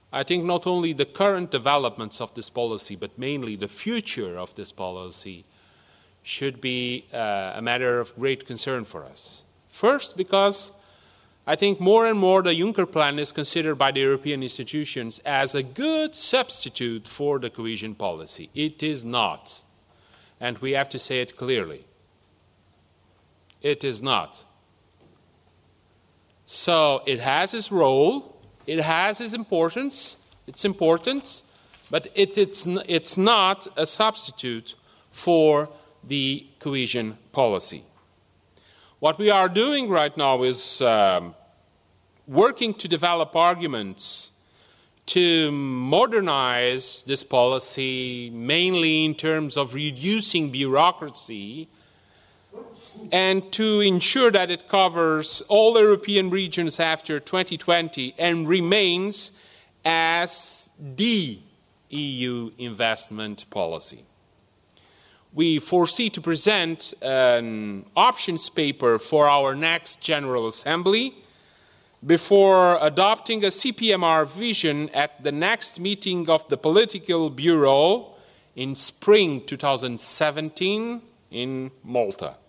I think not only the current developments of this policy, but mainly the future of this policy should be a matter of great concern for us. First, because I think more and more the Juncker Plan is considered by the European institutions as a good substitute for the cohesion policy. It is not. And we have to say it clearly. It is not. So it has its role, it has its importance, but it's not a substitute for the cohesion policy. What we are doing right now is working to develop arguments to modernize this policy, mainly in terms of reducing bureaucracy and to ensure that it covers all European regions after 2020 and remains as the EU investment policy. We foresee to present an options paper for our next General Assembly before adopting a CPMR vision at the next meeting of the Political Bureau in spring 2017 in Malta.